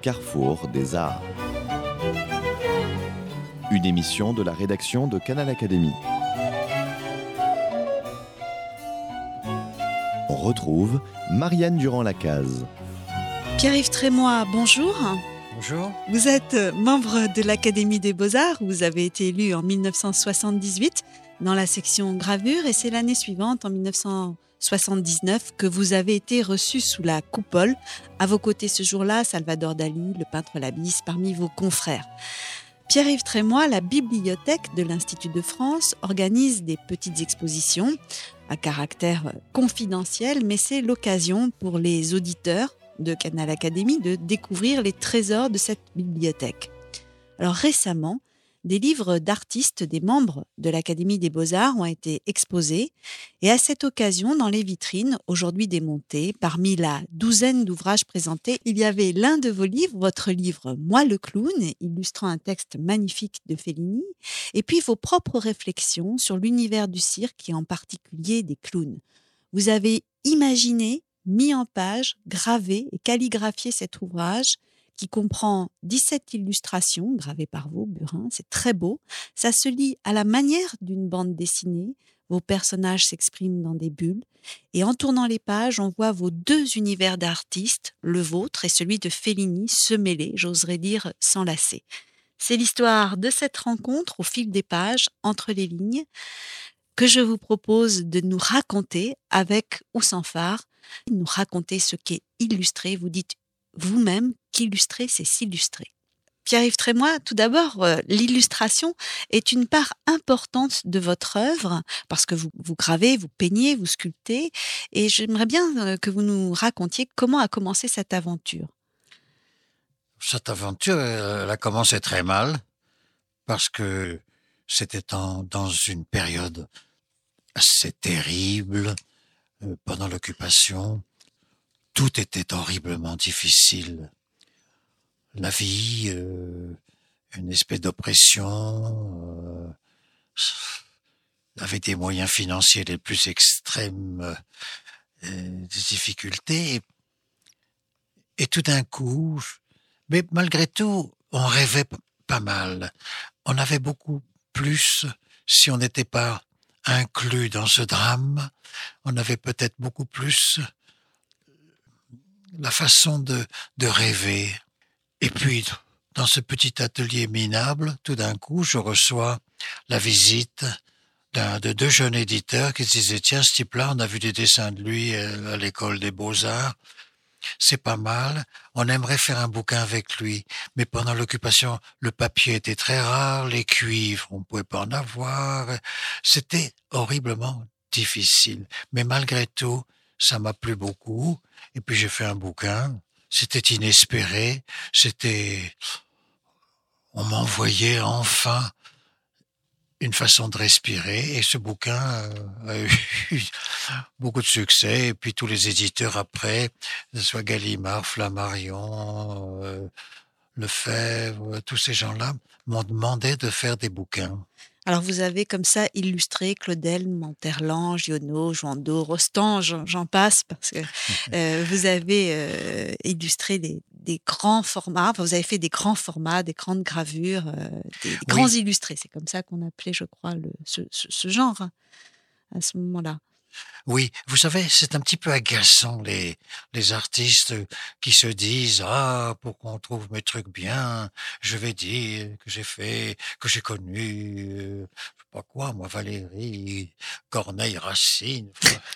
carrefour des arts. Une émission de la rédaction de Canal Académie. On retrouve Marianne Durand-Lacaze. Pierre-Yves Trémois, bonjour. Bonjour. Vous êtes membre de l'Académie des Beaux-Arts. Vous avez été élu en 1978 dans la section gravure et c'est l'année suivante, en 1979, que vous avez été reçu sous la coupole. À vos côtés ce jour-là, Salvador Dali, le peintre Labisse, parmi vos confrères. Pierre-Yves Trémois, la bibliothèque de l'Institut de France, organise des petites expositions à caractère confidentiel, mais c'est l'occasion pour les auditeurs de Canal Académie de découvrir les trésors de cette bibliothèque. Alors récemment, des livres d'artistes, des membres de l'Académie des Beaux-Arts ont été exposés et à cette occasion, dans les vitrines, aujourd'hui démontées, parmi la douzaine d'ouvrages présentés, il y avait l'un de vos livres, votre livre « Moi le clown », illustrant un texte magnifique de Fellini, et puis vos propres réflexions sur l'univers du cirque et en particulier des clowns. Vous avez imaginé, mis en page, gravé et calligraphié cet ouvrage qui comprend 17 illustrations gravées par vous, Burin. C'est très beau. Ça se lit à la manière d'une bande dessinée. Vos personnages s'expriment dans des bulles. Et en tournant les pages, on voit vos deux univers d'artistes, le vôtre et celui de Fellini, se mêler, j'oserais dire, s'enlacer. C'est l'histoire de cette rencontre au fil des pages, entre les lignes, que je vous propose de nous raconter avec ou sans phare. Nous raconter ce qu'est illustrer. Vous dites vous-même qu'illustrer, c'est s'illustrer. Pierre-Yves Trémois, tout d'abord, l'illustration est une part importante de votre œuvre parce que vous gravez, vous peignez, vous sculptez. Et j'aimerais bien que vous nous racontiez comment a commencé cette aventure. Cette aventure, elle a commencé très mal parce que c'était dans une période assez terrible pendant l'occupation. Tout était horriblement difficile. La vie, une espèce d'oppression, avec des moyens financiers les plus extrêmes, des difficultés. Et tout d'un coup, mais malgré tout, on rêvait pas mal. On avait beaucoup plus si on n'était pas inclus dans ce drame. On avait peut-être beaucoup plus la façon de rêver. Et puis, dans ce petit atelier minable, tout d'un coup, je reçois la visite de deux jeunes éditeurs qui se disaient « Tiens, ce type-là, on a vu des dessins de lui à l'école des Beaux-Arts. C'est pas mal. On aimerait faire un bouquin avec lui. Mais pendant l'occupation, le papier était très rare, les cuivres, on ne pouvait pas en avoir. C'était horriblement difficile. Mais malgré tout, ça m'a plu beaucoup. Et puis j'ai fait un bouquin. C'était inespéré. On m'envoyait enfin une façon de respirer. Et ce bouquin a eu beaucoup de succès. Et puis tous les éditeurs après, que ce soit Gallimard, Flammarion, Lefebvre, tous ces gens-là m'ont demandé de faire des bouquins. Alors vous avez comme ça illustré Claudel, Monterland, Giono, Joindeau, Rostand, j'en passe parce que vous avez illustré des grands formats, enfin, vous avez fait des grands formats, des grandes gravures, des grands illustrés. C'est comme ça qu'on appelait, je crois, ce genre à ce moment-là. Oui, vous savez, c'est un petit peu agaçant les artistes qui se disent pour qu'on trouve mes trucs bien, je vais dire que j'ai connu, je sais pas quoi, moi Valéry, Corneille, Racine.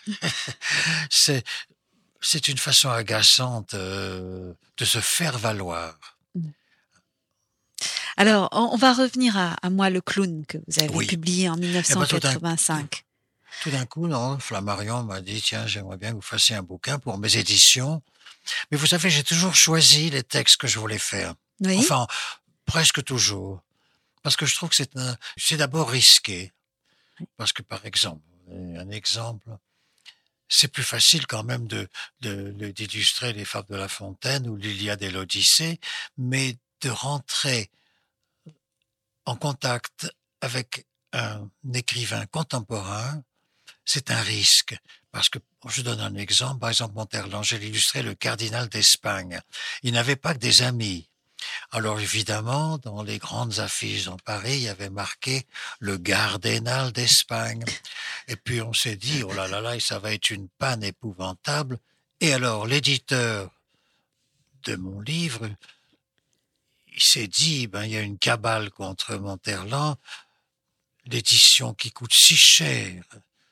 C'est une façon agaçante de se faire valoir. Alors, on va revenir à Moi le clown que vous avez publié en 1985. Tout d'un coup, Flammarion m'a dit, tiens, j'aimerais bien que vous fassiez un bouquin pour mes éditions. Mais vous savez, j'ai toujours choisi les textes que je voulais faire. Oui. Enfin, presque toujours. Parce que je trouve que c'est d'abord risqué. Parce que, par exemple, un exemple, c'est plus facile quand même d'illustrer les Fables de La Fontaine ou l'Iliade et l'Odyssée, mais de rentrer en contact avec un écrivain contemporain, c'est un risque. Parce que, je donne un exemple, par exemple, Monterland, j'ai illustré le cardinal d'Espagne. Il n'avait pas que des amis. Alors évidemment, dans les grandes affiches dans Paris, il y avait marqué le cardinal d'Espagne. Et puis on s'est dit, oh là là là, ça va être une panne épouvantable. Et alors l'éditeur de mon livre, il s'est dit, il y a une cabale contre Monterland, l'édition qui coûte si cher,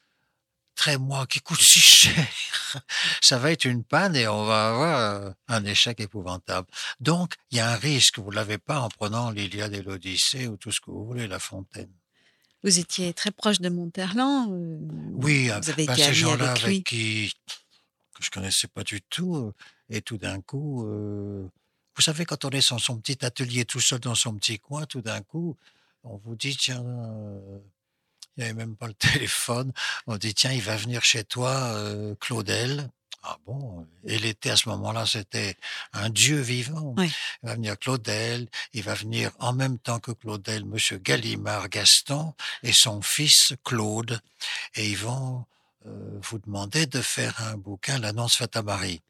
qui coûte si cher, ça va être une panne et on va avoir un échec épouvantable. Donc, il y a un risque, vous ne l'avez pas en prenant l'Iliade et l'Odyssée ou tout ce que vous voulez, La Fontaine. Vous étiez très proche de Monterland. Oui, vous avez été ces ami gens-là avec lui. avec qui que je connaissais pas du tout, et tout d'un coup, vous savez, quand on est dans son petit atelier tout seul dans son petit coin, tout d'un coup, on vous dit, tiens, il n'y avait même pas le téléphone. On dit, tiens, il va venir chez toi, Claudel. Ah bon? Et l'été, à ce moment-là, c'était un dieu vivant. Oui. Il va venir Claudel, il va venir en même temps que Claudel, monsieur Gallimard Gaston et son fils Claude. Et ils vont vous demander de faire un bouquin, L'annonce faite à Marie.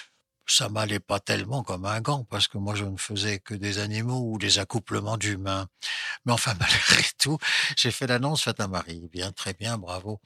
Ça m'allait pas tellement comme un gant, parce que moi, je ne faisais que des animaux ou des accouplements d'humains. Mais enfin, malgré tout, j'ai fait l'annonce faite à Marie. Bien, très bien, bravo.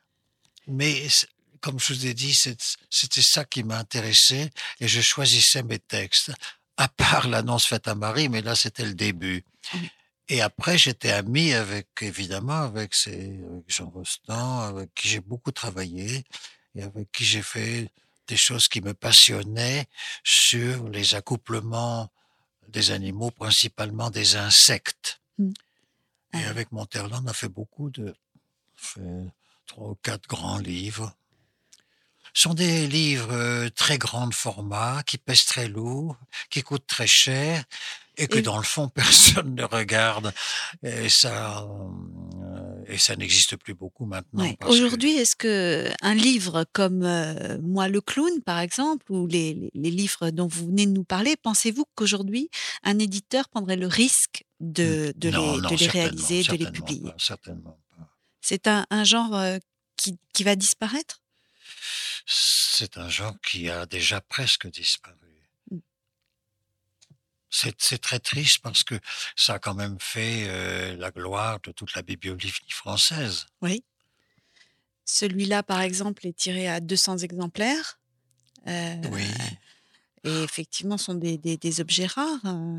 Mais, comme je vous ai dit, c'était ça qui m'intéressait et je choisissais mes textes. À part l'annonce faite à Marie, mais là, c'était le début. Et après, j'étais ami évidemment, avec Jean Rostand, avec qui j'ai beaucoup travaillé et avec qui j'ai fait des choses qui me passionnaient sur les accouplements des animaux, principalement des insectes. Et avec Monterland, on a fait fait 3 ou 4 grands livres. Ce sont des livres très grand format, qui pèsent très lourd, qui coûtent très cher, et que dans le fond, personne ne regarde. Et ça n'existe plus beaucoup maintenant. Ouais. Aujourd'hui, est-ce que un livre comme Moi le clown, par exemple, ou les livres dont vous venez de nous parler, pensez-vous qu'aujourd'hui, un éditeur prendrait le risque de les réaliser, de les publier? Certainement pas. C'est un genre qui va disparaître? C'est un genre qui a déjà presque disparu. C'est très triste parce que ça a quand même fait la gloire de toute la bibliographie française. Oui. Celui-là, par exemple, est tiré à 200 exemplaires. Oui. Et effectivement, ce sont des objets rares.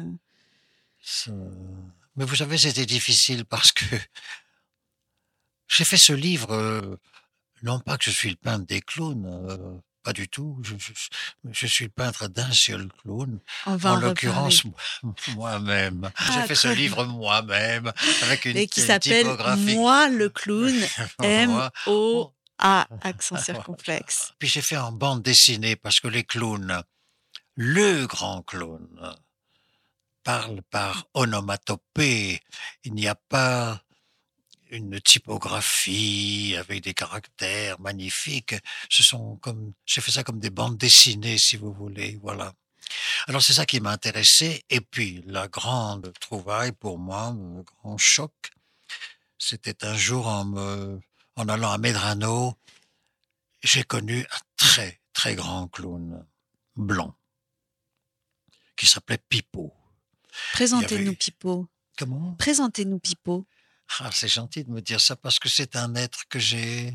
Mais vous savez, c'était difficile parce que j'ai fait ce livre, non pas que je suis le peintre des clowns, pas du tout. Je suis le peintre d'un seul clown. En l'occurrence, moi-même. J'ai fait ce livre moi-même, avec une qui s'appelle Moi le clown, M-O-A, accent circonflexe. Puis j'ai fait en bande dessinée, parce que les clowns, le grand clown, parle par onomatopée. Il n'y a pas une typographie avec des caractères magnifiques. J'ai fait ça comme des bandes dessinées, si vous voulez, voilà. Alors c'est ça qui m'a intéressé. Et puis la grande trouvaille pour moi, le grand choc, c'était un jour en allant à Medrano, j'ai connu un très très grand clown blanc qui s'appelait Pipo. Présentez-nous Pipo. Comment? Présentez-nous Pipo. Ah, c'est gentil de me dire ça parce que c'est un être que j'ai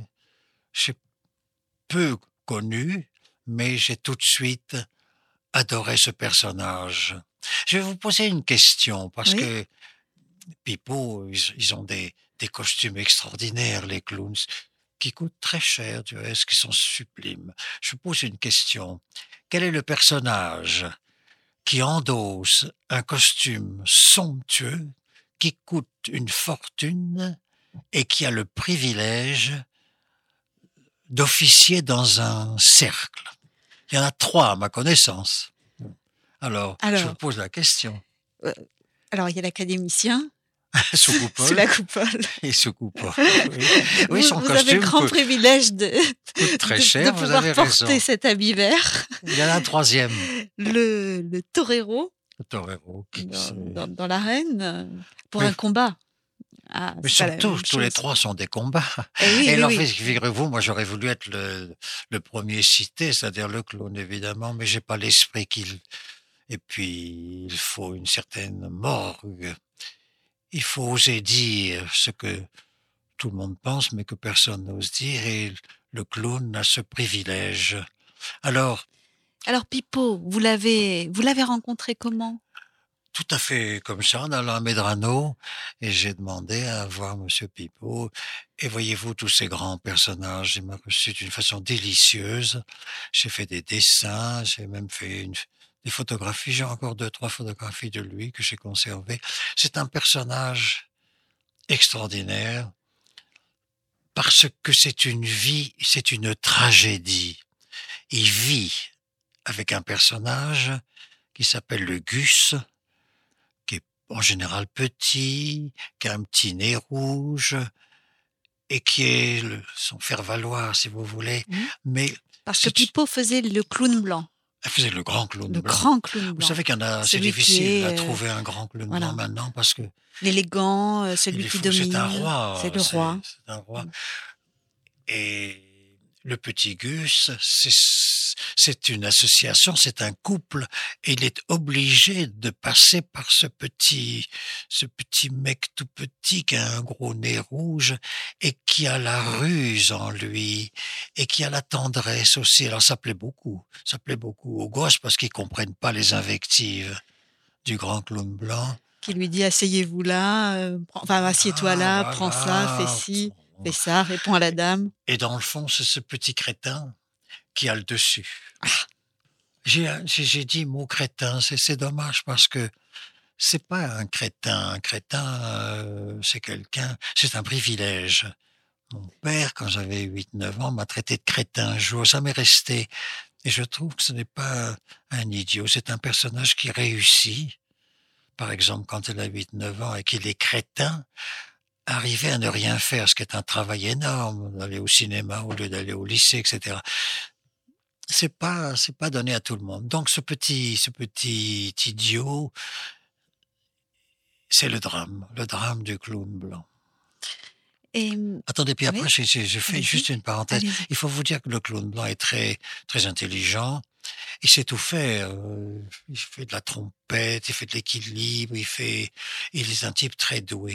peu connu, mais j'ai tout de suite adoré ce personnage. Je vais vous poser une question parce que Pipo, ils ont des costumes extraordinaires, les clowns, qui coûtent très cher, tu vois, qui sont sublimes. Je vous pose une question. Quel est le personnage qui endosse un costume somptueux, qui coûte une fortune et qui a le privilège d'officier dans un cercle? Il y en a 3 à ma connaissance. Alors, je vous pose la question. Alors, il y a l'académicien. Sous coupole. Sous la coupole. Et sous coupole. Oui, son vous costume avez le grand privilège coûte très cher, de vous pouvoir avez porter raison. cet habit vert. Il y en a un 3e. Le torero. Le torero. Dans l'arène pour un combat. Ah, Mais c'est pas la surtout, même tous les chose. trois sont des combats. Eh oui, Et oui, alors, oui. figurez-vous, moi, j'aurais voulu être le premier cité, c'est-à-dire le clown, évidemment, mais j'ai pas l'esprit qu'il... Et puis, il faut une certaine morgue. Il faut oser dire ce que tout le monde pense, mais que personne n'ose dire, et le clown a ce privilège. Alors, Alors, Pipo, vous l'avez rencontré comment? tout à fait comme ça, en allant à Medrano, et j'ai demandé à voir Monsieur Pipot. Et voyez-vous, tous ces grands personnages, il m'a reçu d'une façon délicieuse. J'ai fait des dessins, j'ai même fait des photographies. J'ai encore 2, 3 photographies de lui que j'ai conservées. C'est un personnage extraordinaire parce que c'est une vie, c'est une tragédie. Il vit avec un personnage qui s'appelle le Gus, qui est en général petit, qui a un petit nez rouge et qui est son faire-valoir, si vous voulez. Mhm. Mais Parce que Pipo faisait le clown blanc, elle faisait le grand clown le blanc. grand clown Vous blanc. savez c'est Celui qui difficile à est, trouver un grand clown voilà, blanc maintenant parce que l'élégant, il celui est qui fou. C'est un domine, c'est roi, le roi. c'est un roi. Mm. Et le petit Gus, c'est une association, c'est un couple, et il est obligé de passer par ce petit mec tout petit qui a un gros nez rouge et qui a la ruse en lui et qui a la tendresse aussi. Alors ça plaît beaucoup aux gosses parce qu'ils comprennent pas les invectives du grand clown blanc. Qui lui dit asseyez-vous là, enfin assieds-toi là, prends ça, fais Voilà. ci, fais ça, réponds à la dame. Et dans le fond, c'est ce petit crétin qui a le dessus. J'ai dit mot crétin, c'est dommage parce que c'est pas un crétin. Un crétin, c'est quelqu'un, c'est un privilège. Mon père, quand j'avais 8, 9 ans, m'a traité de crétin un jour, ça m'est resté. Et je trouve que ce n'est pas un idiot, c'est un personnage qui réussit. Par exemple, quand il a 8, 9 ans et qu'il est crétin, arriver à ne rien faire, ce qui est un travail énorme, d'aller au cinéma au lieu d'aller au lycée, etc. C'est pas donné à tout le monde. Donc ce petit idiot, c'est le drame du clown blanc. Et Attendez, puis après, oui, je fais allez-y, juste une parenthèse. allez-y. Il faut vous dire que le clown blanc est très, très intelligent. Il sait tout faire. Il fait de la trompette, il fait de l'équilibre, il est un type très doué.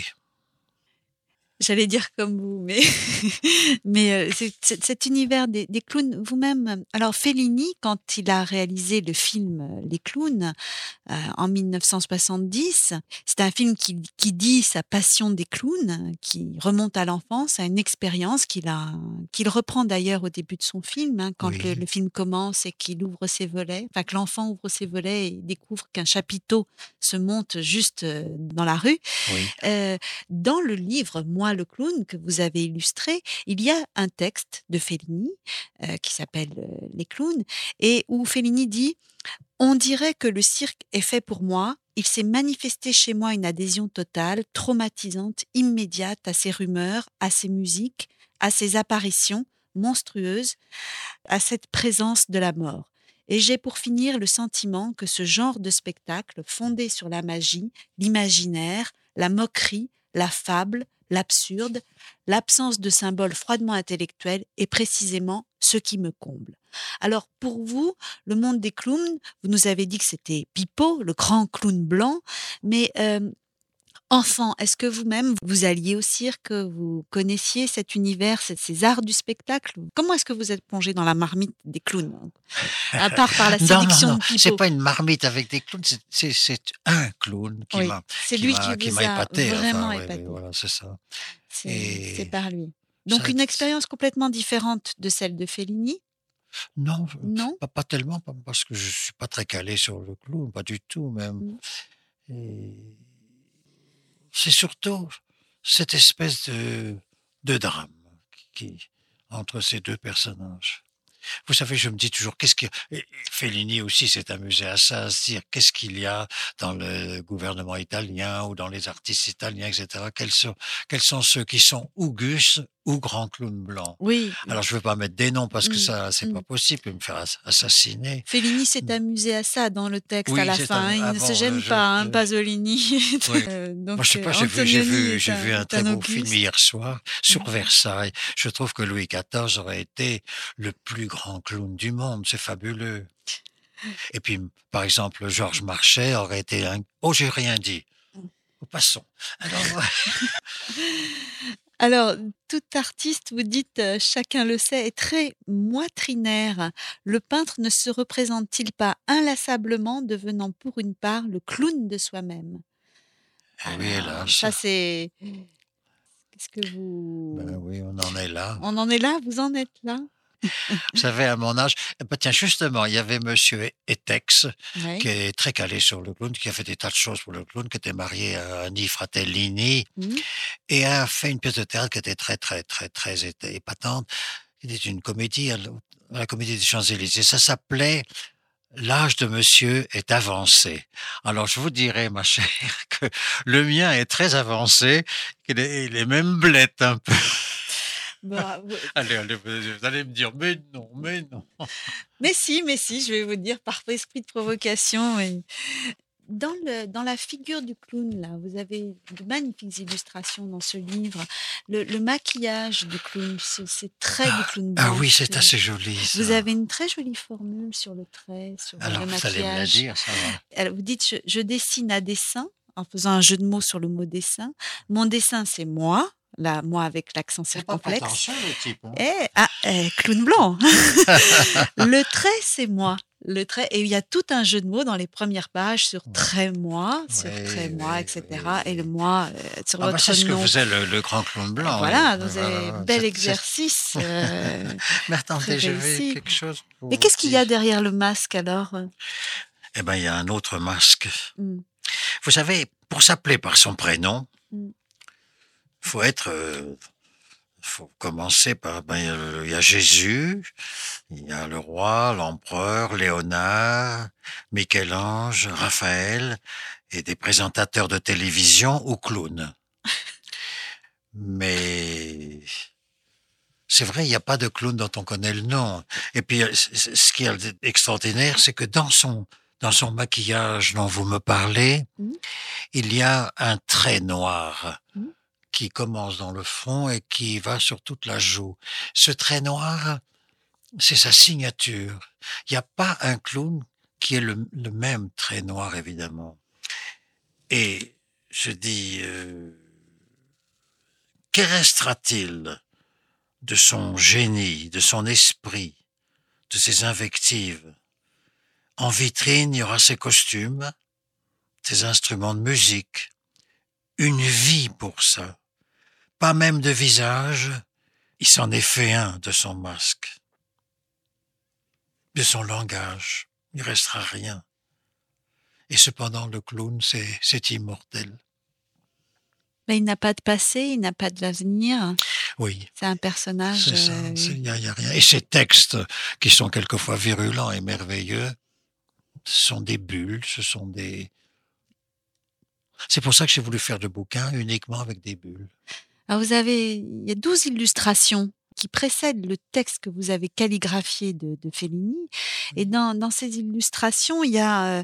J'allais dire comme vous, mais mais cet univers des clowns, vous-même. Alors Fellini, quand il a réalisé le film Les Clowns en 1970, c'est un film qui dit sa passion des clowns, qui remonte à l'enfance, à une expérience qu'il reprend d'ailleurs au début de son film, hein, quand Oui. le film commence et qu'il ouvre ses volets, enfin que l'enfant ouvre ses volets et découvre qu'un chapiteau se monte juste dans la rue. Oui. Dans le livre Moi le clown que vous avez illustré, il y a un texte de Fellini qui s'appelle Les clowns et où Fellini dit « On dirait que le cirque est fait pour moi. Il s'est manifesté chez moi une adhésion totale, traumatisante, immédiate à ces rumeurs, à ces musiques, à ces apparitions monstrueuses, à cette présence de la mort. Et j'ai pour finir le sentiment que ce genre de spectacle fondé sur la magie, l'imaginaire, la moquerie, la fable, l'absurde, l'absence de symboles froidement intellectuels est précisément ce qui me comble. » Alors pour vous, le monde des clowns, vous nous avez dit que c'était Pipo, le grand clown blanc, mais enfant, est-ce que vous-même, vous alliez au cirque, vous connaissiez cet univers, ces arts du spectacle? Comment est-ce que vous êtes plongé dans la marmite des clowns? À part par la séduction Non, de Pipo. c'est pas une marmite avec des clowns, c'est un clown qui Oui, m'a c'est lui qui vous m'a a épaté. vraiment Enfin, épaté. voilà, c'est ça. C'est Et par lui. Donc ça, une expérience complètement différente de celle de Fellini? non, Non? pas tellement, parce que je suis pas très calé sur le clown, pas du tout même. Mm. Et c'est surtout cette espèce de drame entre ces deux personnages. Vous savez, je me dis toujours, et Fellini aussi s'est amusé à ça, à se dire, qu'est-ce qu'il y a dans le gouvernement italien ou dans les artistes italiens, etc. Quels sont ceux qui sont ou Gus ou grand clown blanc. Oui. Alors, je ne veux pas mettre des noms parce que Mm. ça, c'est pas possible, il peut me faire assassiner. Fellini s'est amusé à ça dans le texte à Oui, la c'est fin. Il ne se avant, gêne pas, hein, Pasolini. oui. Donc, Moi, je sais pas, Antonioni j'ai vu un très beau film Auguste. hier soir sur Mhm. Versailles. Je trouve que Louis XIV aurait été le plus grand clown du monde. C'est fabuleux. Et puis, par exemple, Georges Marchais aurait été un... Oh, j'ai rien dit. Passons. Alors, Alors, tout artiste, vous dites, chacun le sait, est très moitrinaire. Le peintre ne se représente-t-il pas inlassablement devenant pour une part le clown de soi-même? oui, Alors, hélas. ça c'est... Qu'est-ce que vous... Ben oui, on en est là. On en est là? Vous en êtes là? Vous savez, à mon âge, ben tiens, justement, il y avait monsieur Etex, Oui. qui est très calé sur le clown, qui a fait des tas de choses pour le clown, qui était marié à Annie Fratellini, Mhm. et a fait une pièce de théâtre qui était très épatante. C'était une comédie à la Comédie des Champs-Élysées. Ça s'appelait L'âge de monsieur est avancé. Alors, je vous dirais, ma chère, que le mien est très avancé, il est même blette un peu. Bah, Allez, vous allez me dire, mais non. mais si, je vais vous dire par esprit de provocation. Dans la figure du clown, là, vous avez de magnifiques illustrations dans ce livre. Le maquillage du clown, c'est très du clown blanc. Ah oui, c'est assez joli, ça. Vous avez une très jolie formule sur le trait, sur Alors, le vous allez me la maquillage. dire, ça va. Alors, vous dites, je dessine à dessin, en faisant un jeu de mots sur le mot dessin. Mon dessin, c'est moi. Là, moi avec l'accent C'est pas circonflexe. prétentieux, le type. Clown blanc. Le trait, c'est moi. Le trait, et il y a tout un jeu de mots dans les premières pages sur trait moi, sur trait moi, etc. Et le moi sur votre c'est ce que nom. faisait le grand clown blanc. Voilà, vous avez bel exercice. Mais attendez, je vais réussi. quelque chose. Et qu'est-ce qu'il y a derrière le masque alors? Eh ben, il y a un autre masque. Mm. Vous savez, pour s'appeler par son prénom, Mm. faut commencer par, il y a Jésus, il y a le roi, l'empereur, Léonard, Michel-Ange, Raphaël, et des présentateurs de télévision ou clowns. Mais c'est vrai, il n'y a pas de clown dont on connaît le nom. Et puis, ce qui est extraordinaire, c'est que dans son maquillage dont vous me parlez, il y a un trait noir qui commence dans le front et qui va sur toute la joue. Ce trait noir, c'est sa signature. Il n'y a pas un clown qui ait le même trait noir, évidemment. Et je dis, que restera-t-il de son génie, de son esprit, de ses invectives? En vitrine, il y aura ses costumes, ses instruments de musique, une vie pour ça. Pas même de visage, il s'en est fait un de son masque. De son langage, il ne restera rien. Et cependant, le clown, c'est immortel. Mais il n'a pas de passé, il n'a pas d'avenir. Oui. C'est un personnage. C'est ça, il n'y a rien. Et ces textes, qui sont quelquefois virulents et merveilleux, ce sont des bulles, C'est pour ça que j'ai voulu faire le bouquin uniquement avec des bulles. Alors il y a 12 illustrations qui précèdent le texte que vous avez calligraphié de Fellini. Et dans ces illustrations, il y a,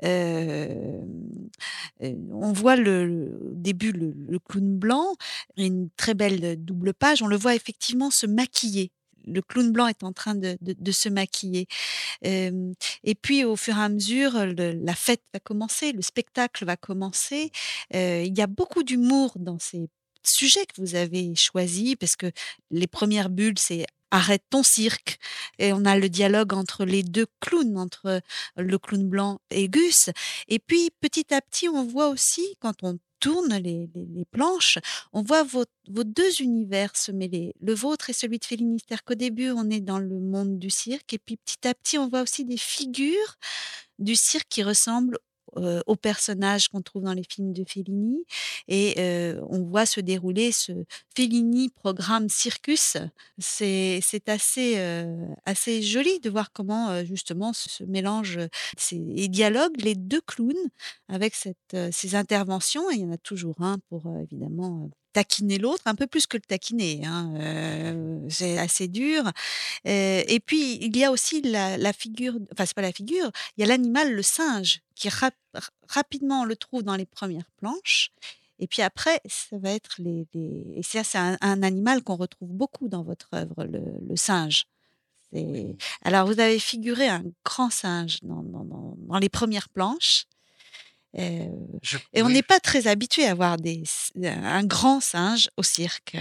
on voit au début le clown blanc, une très belle double page. On le voit effectivement se maquiller. Le clown blanc est en train de se maquiller. Et puis, au fur et à mesure, la fête va commencer, le spectacle va commencer. Il y a beaucoup d'humour dans ces sujets que vous avez choisis, parce que les premières bulles, c'est arrête ton cirque. Et on a le dialogue entre les deux clowns, entre le clown blanc et Gus. Et puis, petit à petit, on voit aussi, quand on tourne les planches, on voit vos deux univers se mêler. Le vôtre et celui de Fellini. C'est-à-dire qu'au début, on est dans le monde du cirque, et puis petit à petit, on voit aussi des figures du cirque qui ressemblent aux personnages qu'on trouve dans les films de Fellini, et on voit se dérouler ce Fellini programme Circus. C'est assez joli de voir comment justement se mélangent et dialoguent les deux clowns avec ces interventions, et il y en a toujours un pour évidemment taquiner l'autre, un peu plus que le taquiner, hein, c'est assez dur. Et puis il y a aussi la figure, enfin c'est pas la figure, il y a l'animal, le singe, qui rapidement on le trouve dans les premières planches. Et puis après, ça va être et ça c'est un animal qu'on retrouve beaucoup dans votre œuvre, le singe. Oui. Alors vous avez figuré un grand singe dans les premières planches. Et on Oui, n'est pas très habitué à voir un grand singe au cirque.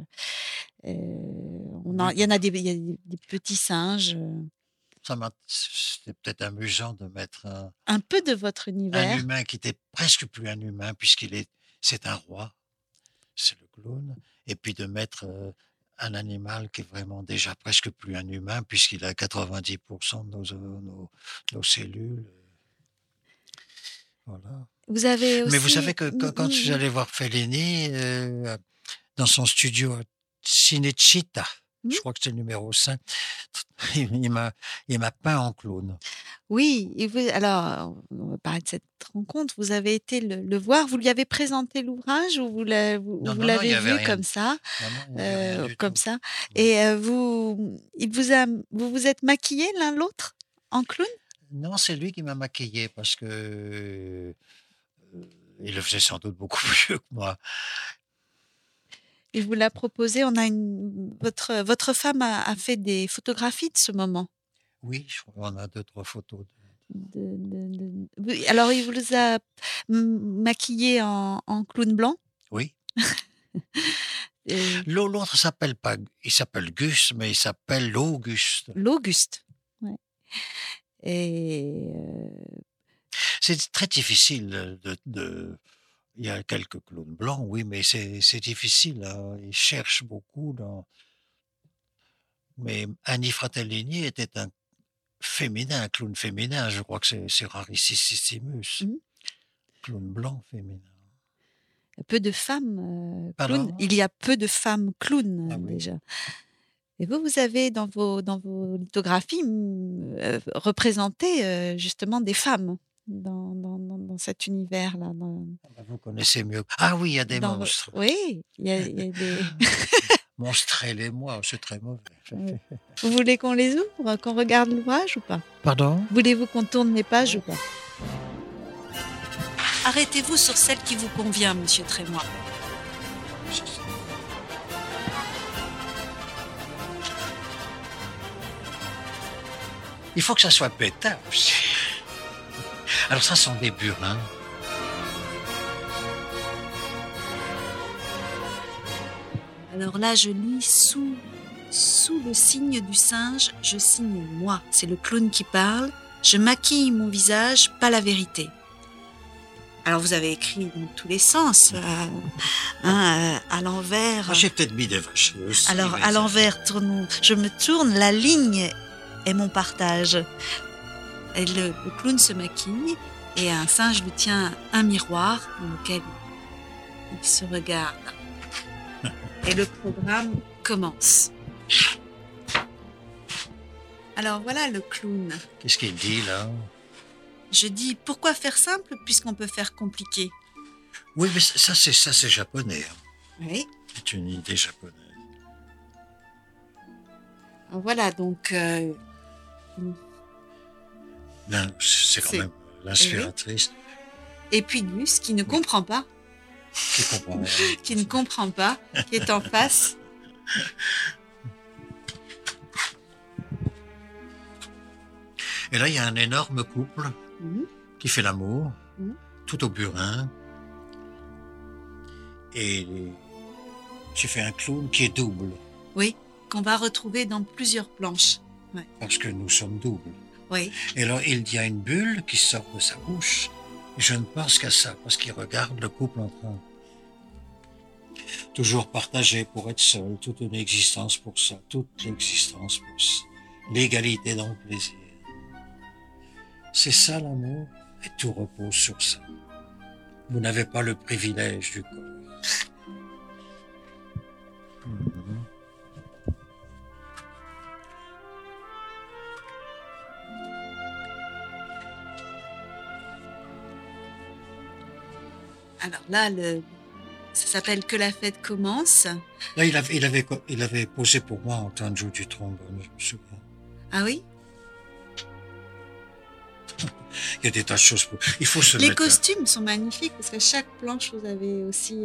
oui, Il y en a il y a des petits singes, c'était peut-être amusant de mettre un peu de votre un univers. humain qui était presque plus un humain c'est un roi, c'est le clown, et puis de mettre un animal qui est vraiment déjà presque plus un humain puisqu'il a 90% de nos cellules. Voilà. Vous avez Mais vous aussi savez que quand j'allais voir Fellini dans son studio à Cinecittà, je crois que c'est le numéro 5, il m'a peint en clown. oui, et alors, on va parler de cette rencontre. Vous avez été le voir, vous lui avez présenté l'ouvrage ou Non, vous non, non, il y l'avez avait vu rien. comme ça, Non, non, il n'y avait rien du comme tout. ça? Non. Et vous vous êtes maquillés l'un l'autre en clown? Non, c'est lui qui m'a maquillé parce que il le faisait sans doute beaucoup mieux que moi. Il vous l'a proposé. Votre femme a fait des photographies de ce moment. Oui, je crois qu'on a 2-3 photos. Oui, alors il vous a maquillé en clown blanc. Oui. Et L'autre s'appelle pas, il s'appelle Gus, mais il s'appelle l'Auguste. l'Auguste. Ouais. Et C'est très difficile il y a quelques clowns blancs, oui, mais c'est difficile, hein. Ils cherchent beaucoup mais Annie Fratellini était un clown féminin. Je crois que c'est rarissimus. Mmh. Clown blanc féminin. peu de femmes clowns. Pardon? Il y a peu de femmes clowns Ah oui. déjà. Et vous avez dans vos lithographies représenté justement des femmes dans cet univers-là. Ah bah, vous connaissez mieux. Ah oui, il y a des monstres. Oui, il y a des. Monstrez-les-moi, c'est très mauvais. Vous voulez qu'on les ouvre, qu'on regarde l'ouvrage ou pas? Pardon? Voulez-vous qu'on tourne les pages ou pas? Arrêtez-vous sur celle qui vous convient, monsieur Trémois. Il faut que ça soit pétard aussi. Alors ça sont des burins. Alors là, je lis sous le signe du singe, je signe moi. C'est le clown qui parle. Je maquille mon visage, pas la vérité. Alors vous avez écrit dans tous les sens, à l'envers. Moi, j'ai peut-être mis des vaches aussi. Alors mais à l'envers, je me tourne, la ligne est mon partage. Et le clown se maquille et un singe lui tient un miroir dans lequel il se regarde. Et le programme commence. Alors voilà le clown. Qu'est-ce qu'il dit là? Je dis, pourquoi faire simple puisqu'on peut faire compliqué? Oui, mais ça c'est japonais, hein. Oui. C'est une idée japonaise. Voilà, donc... C'est quand C'est- même l'inspiratrice Et puis Gus, qui ne comprend pas, qui comprend. qui ne comprend pas, qui est en face. Et là, il y a un énorme couple Mhm. qui fait l'amour, Mhm. tout au burin. Et j'ai fait un clown qui est double, Oui, qu'on va retrouver dans plusieurs planches. parce que nous sommes doubles. Oui. Et alors, il y a une bulle qui sort de sa bouche, et je ne pense qu'à ça, parce qu'il regarde le couple en train. Toujours partagé pour être seul, toute une existence pour ça, toute l'existence pour ça. L'égalité dans le plaisir. C'est ça l'amour, et tout repose sur ça. Vous n'avez pas le privilège du corps. Mhm. Alors là, Ça s'appelle Que la fête commence. Là, il avait posé pour moi en train de jouer du trombone, je me souviens. Ah oui? Il y a des tas de choses. Il faut se Les mettre... costumes sont magnifiques parce qu'à chaque planche, vous avez aussi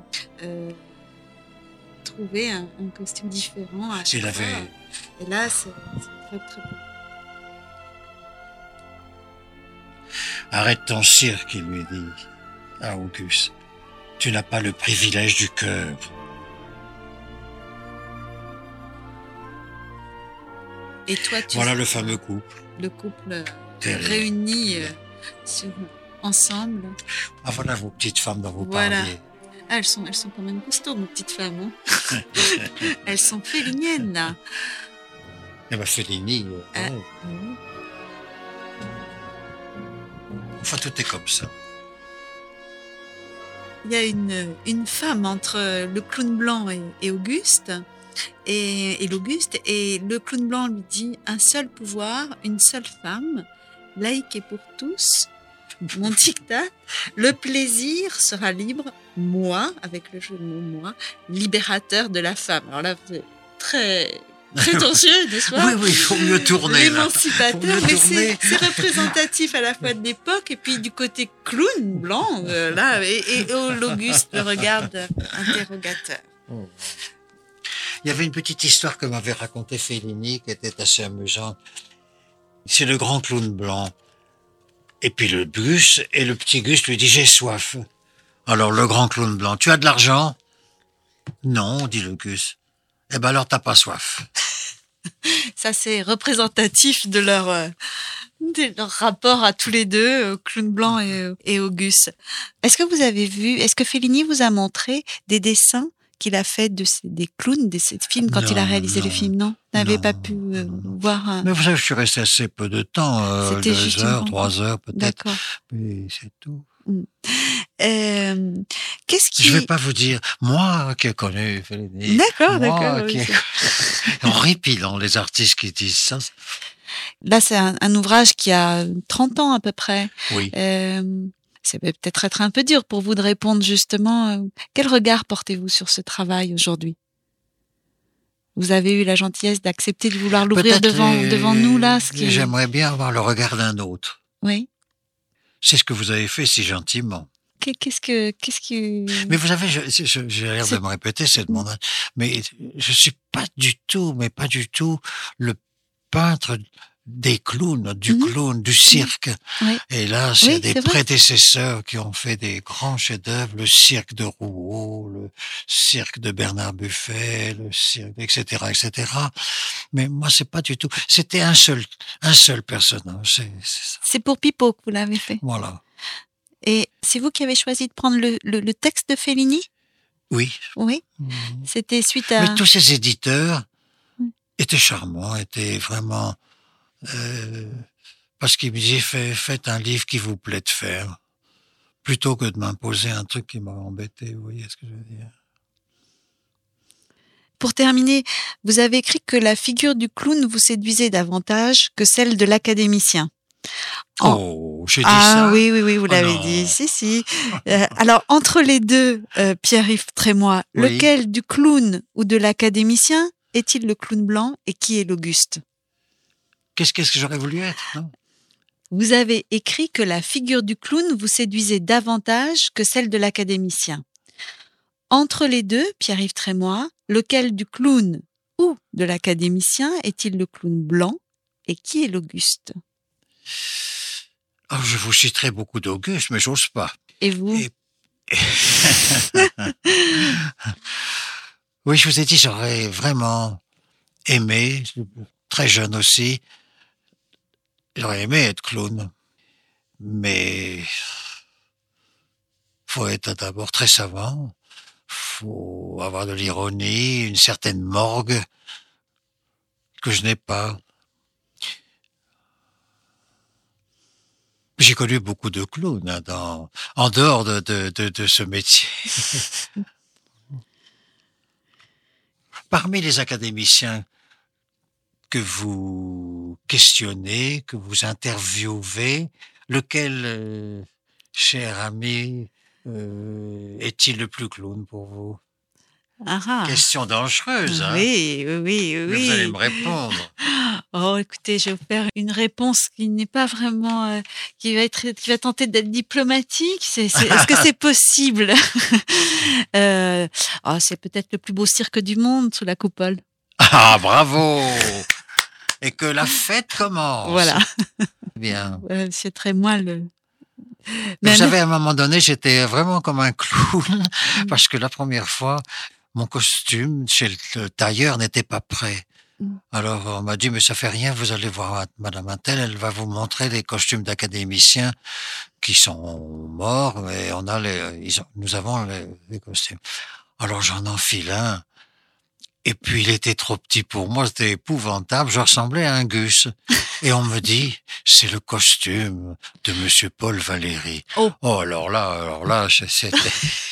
trouvé un costume différent à chaque fois. Et là, c'est très, très beau. Arrête ton cirque, il lui dit à Auguste. Tu n'as pas le privilège du cœur. Et toi, tu Voilà le fameux couple. Le couple Terrible. réuni ensemble. Ah, voilà vos petites femmes dont vous Voilà. parliez. Ah, elles sont quand même costauds, nos petites femmes. Hein. Elles sont féliniennes, là. Eh ben, Fellini, ouais. Oui. Enfin, tout est comme ça. Il y a une femme entre le clown blanc et Auguste, et l'Auguste, et le clown blanc lui dit: un seul pouvoir, une seule femme, laïque et pour tous, mon diktat, le plaisir sera libre, moi, avec le jeu de mots moi, libérateur de la femme. Alors là, vous êtes très prétentieux, n'est-ce pas? Oui, oui, il faut mieux tourner. là. L'émancipateur, Faut mieux mais tourner. c'est représentatif à la fois de l'époque et puis du côté clown blanc, là, et l'Auguste le regarde interrogateur. Il y avait une petite histoire que m'avait racontée Fellini qui était assez amusante. C'est le grand clown blanc. Et puis le Gus, et le petit Gus lui dit: j'ai soif. Alors le grand clown blanc: tu as de l'argent? Non, dit le Gus. Eh ben alors t'as pas soif. Ça, c'est représentatif de leur rapport à tous les deux, clown blanc et Auguste. Est-ce que Fellini vous a montré des dessins qu'il a fait des clowns, de ces films, quand il a réalisé les films? Non, vous n'avez pas pu voir. Mais vous savez, je suis resté assez peu de temps, C'était 2 juste heures, une 3 heures peut-être. D'accord. Mais c'est tout. Qu'est-ce qui... Je vais pas vous dire, moi qui ai connu Fellini. D'accord, moi d'accord. qui Oui, ai... Horripilant, les artistes qui disent ça. là, c'est un ouvrage qui a 30 ans à peu près. Oui. Ça peut peut-être être un peu dur pour vous de répondre justement. Quel regard portez-vous sur ce travail aujourd'hui? Vous avez eu la gentillesse d'accepter de vouloir l'ouvrir Peut-être, devant nous là. J'aimerais bien avoir le regard d'un autre. Oui. C'est ce que vous avez fait si gentiment. Qu'est-ce que... Mais vous savez, j'ai l'air de me répéter, c'est de mon âge, mais je suis pas du tout le peintre des clowns, du clown, du cirque. Oui. Hélas, il y a des c'est vrai. prédécesseurs qui ont fait des grands chefs-d'œuvre, le cirque de Rouault, le cirque de Bernard Buffet, le cirque, etc., etc. Mais moi, c'est pas du tout. C'était un seul personnage. C'est ça. C'est pour Pipo que vous l'avez fait. Voilà. Et c'est vous qui avez choisi de prendre le texte de Fellini? Oui. Oui. C'était suite à... Mais tous ces éditeurs étaient charmants, étaient vraiment... parce qu'ils me disaient: faites un livre qui vous plaît de faire, plutôt que de m'imposer un truc qui m'a embêté. Vous voyez ce que je veux dire? Pour terminer, vous avez écrit que la figure du clown vous séduisait davantage que celle de l'académicien. Oh, j'ai dit ça? Oui, vous l'avez non. dit. Si. Alors, entre les deux, Pierre-Yves Trémois, Oui. lequel du clown ou de l'académicien est-il le clown blanc et qui est l'Auguste? Qu'est-ce que j'aurais voulu être, non? Vous avez écrit que la figure du clown vous séduisait davantage que celle de l'académicien. Entre les deux, Pierre-Yves Trémois, lequel du clown ou de l'académicien est-il le clown blanc et qui est l'Auguste? Oh, je vous citerai beaucoup d'Auguste, mais j'ose pas. Et vous? Oui, je vous ai dit, j'aurais vraiment aimé, très jeune aussi, j'aurais aimé être clown. Mais faut être d'abord très savant, faut avoir de l'ironie, une certaine morgue que je n'ai pas. J'ai connu beaucoup de clowns en dehors de ce métier. Parmi les académiciens que vous questionnez, que vous interviewez, lequel, cher ami, est-il le plus clown pour vous? Ah ah. Question dangereuse, hein? Oui, oui, oui, Mais vous allez oui. me répondre. Oh, écoutez, je vais vous faire une réponse qui n'est pas vraiment, qui va tenter d'être diplomatique. Est-ce que c'est possible? Euh, oh, c'est peut-être le plus beau cirque du monde sous la coupole. Ah, bravo! Et que la fête commence. Voilà. Bien. Monsieur Trémoille. Vous savez, à un moment donné, j'étais vraiment comme un clown parce que la première fois, mon costume chez le tailleur n'était pas prêt. Alors, on m'a dit, mais ça fait rien, vous allez voir Madame Intel, elle va vous montrer les costumes d'académiciens qui sont morts, mais nous avons les costumes. Alors, j'en enfile un. Et puis, il était trop petit pour moi, c'était épouvantable, je ressemblais à un gus. Et on me dit, c'est le costume de Monsieur Paul Valéry. Oh. Alors là, c'était...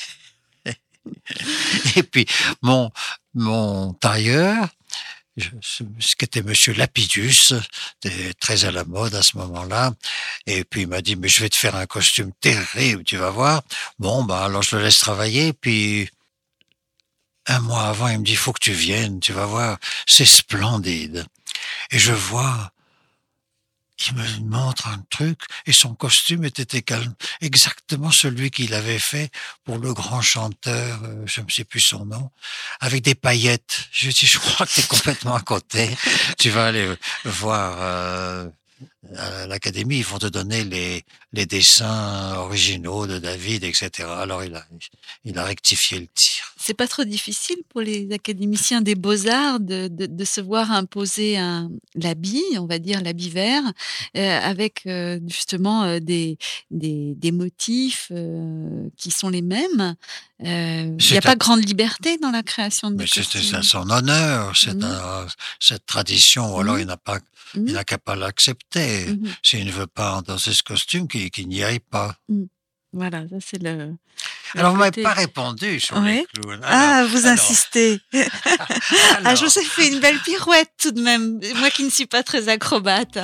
Et puis, mon tailleur, ce qui était Monsieur Lapidus, était très à la mode à ce moment-là. Et puis il m'a dit, mais je vais te faire un costume terrible, tu vas voir. Bon, alors je le laisse travailler. Puis un mois avant, il me dit, faut que tu viennes, tu vas voir, c'est splendide. Et je vois, il me montre un truc et son costume était exactement celui qu'il avait fait pour le grand chanteur, je ne sais plus son nom, avec des paillettes. Je dis, je crois que tu es complètement à côté. Tu vas aller voir à l'académie, ils vont te donner les dessins originaux de David, etc. Alors il a rectifié le tir. C'est pas trop difficile pour les académiciens des beaux-arts de se voir imposer l'habit, on va dire l'habit vert, avec justement des motifs qui sont les mêmes. Il n'y a pas grande liberté dans la création de costumes. C'est à son honneur, cette tradition, ou alors il n'a qu'à pas l'accepter. S'il ne veut pas endosser ce costume, qu'il n'y aille pas. Voilà, ça c'est le... Alors, vous m'avez pas répondu sur les clowns. Vous insistez. Je vous ai fait une belle pirouette tout de même, moi qui ne suis pas très acrobate.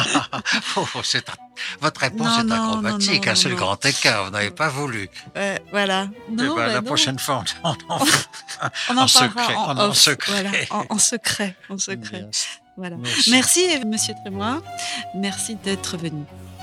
Votre réponse est acrobatique, c'est le grand écart, vous n'avez pas voulu. Voilà. La prochaine fois, on en parlera secret. En secret. Bien. Voilà. Merci, Monsieur Trémoille. Merci d'être venu.